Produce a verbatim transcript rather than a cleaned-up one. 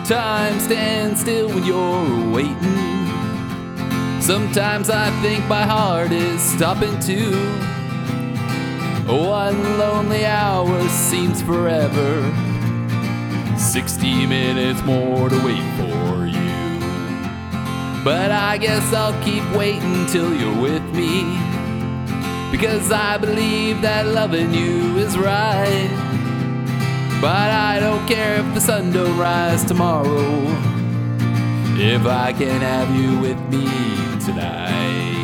Time stands still when you're waiting. Sometimes I think my heart is stopping too. One lonely hour seems forever. Sixty minutes more to wait for you. But I guess I'll keep waiting till you're with me, because I believe that loving you is right. But I don't care if the sun don't rise tomorrow, if I can have you with me tonight.